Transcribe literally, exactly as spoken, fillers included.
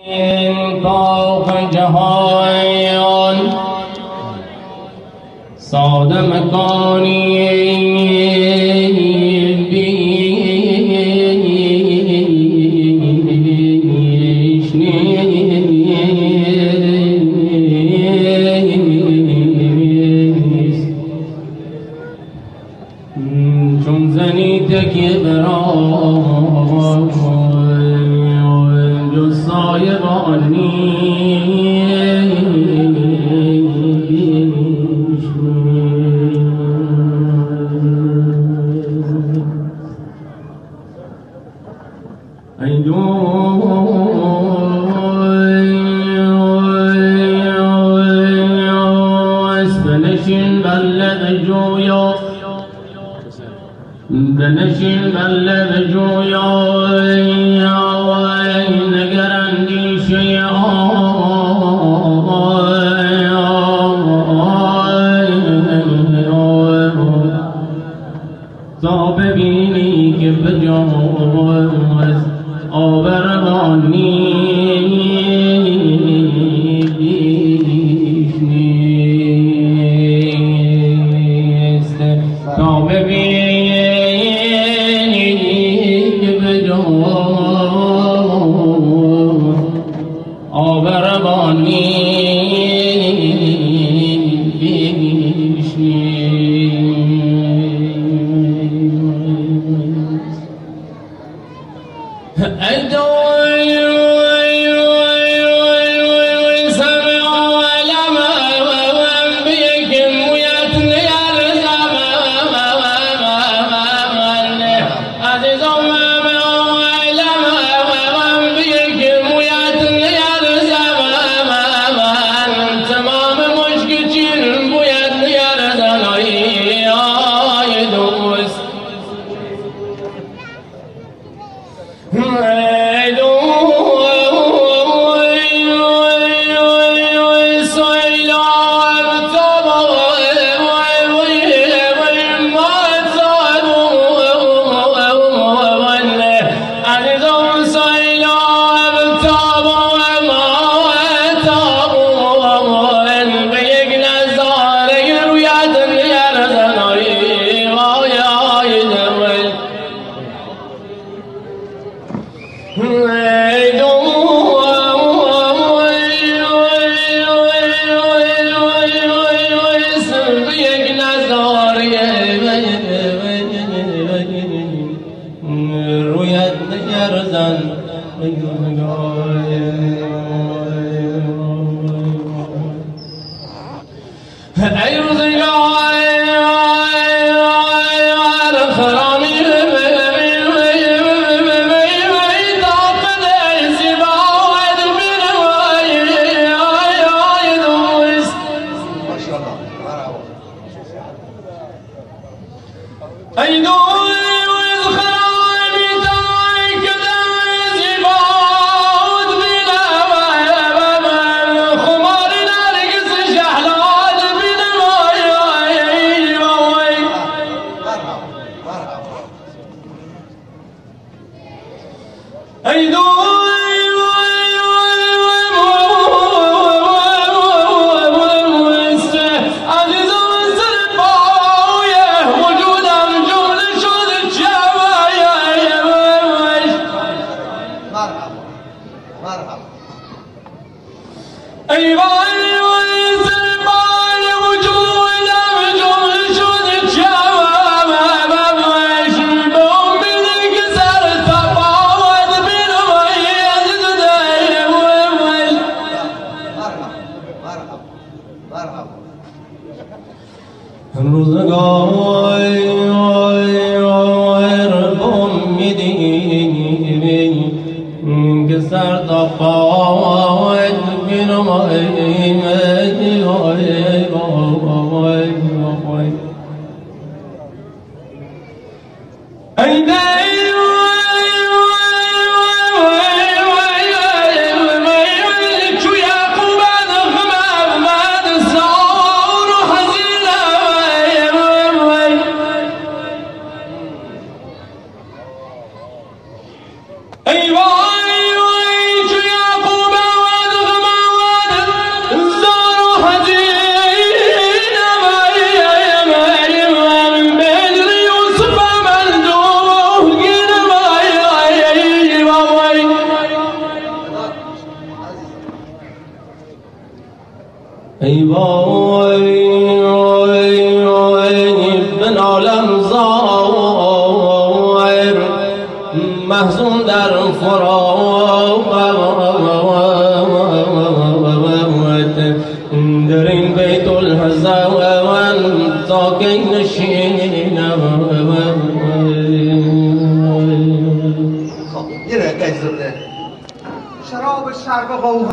طاق جهان صاد مکانی بیش نیست چون زنی تکیه برای جز سایبان نیست ای دوست بنشین بر لب جویا بنشین بر لب جویا نگر اندیشه تا ببینی که به جاز آب روانی بیش نیست تا ببینی که به جاز آب روانی بیش نیست ای وای وای چو یعقوب عالم زائر محزون در فراق در این بیت الحزن تا کی نشینم. خب یه دقیقه اجازه بده. شراب شرق قوم